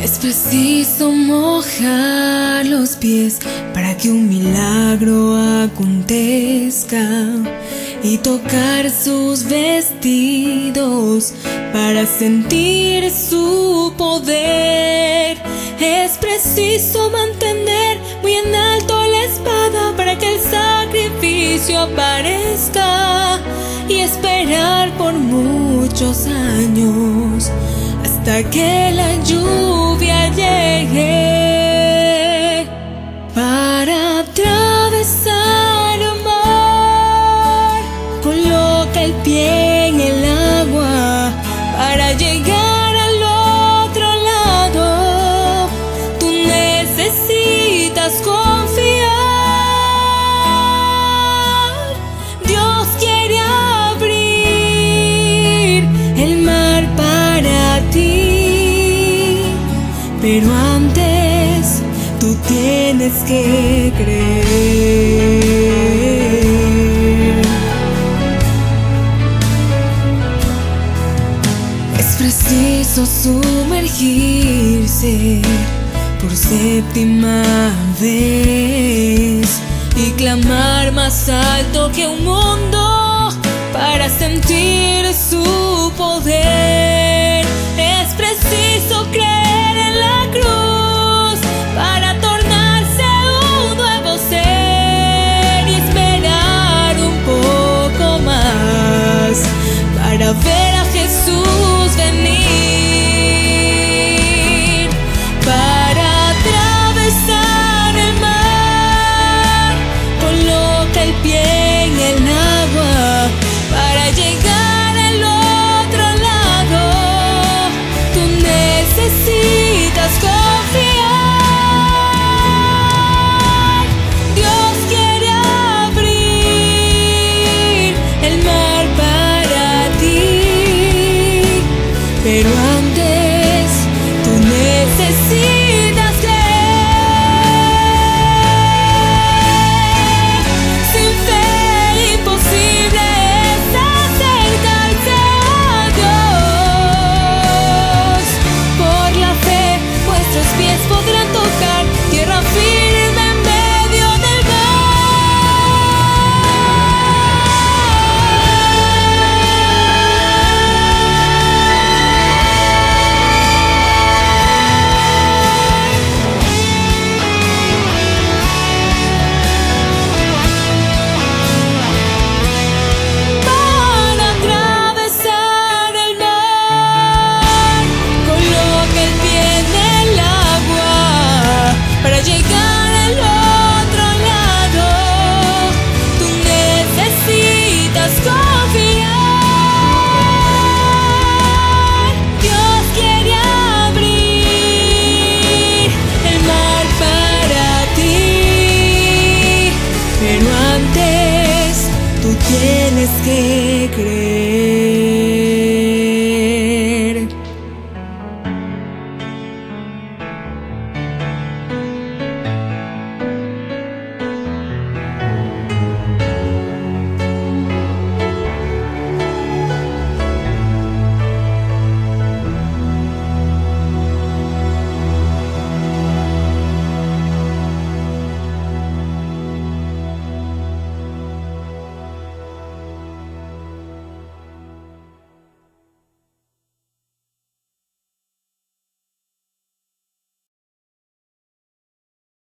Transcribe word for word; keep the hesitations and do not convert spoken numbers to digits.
Es preciso mojar los pies para que un milagro acontezca y tocar sus vestidos para sentir su poder. Es preciso mantener muy en alto la espada para que el sacrificio aparezca y esperar por muchos años hasta que la lluvia llegue para atravesar el mar. Coloca el pie en el agua para llegar al otro lado. Tú necesitas confiar. Dios quiere abrir el mar para ti, pero antes tú tienes que creer. Es preciso sumergirse por séptima vez y clamar más alto que un mundo para sentir su poder. Es preciso creer en la cruz para tornarse un nuevo ser y esperar un poco más para ver a Jesús venir, para atravesar el mar. Coloca el pie en el agua para llegar al otro lado. Tú necesitas confiar. Dios quiere abrir el mar para ti, pero antes tú necesitas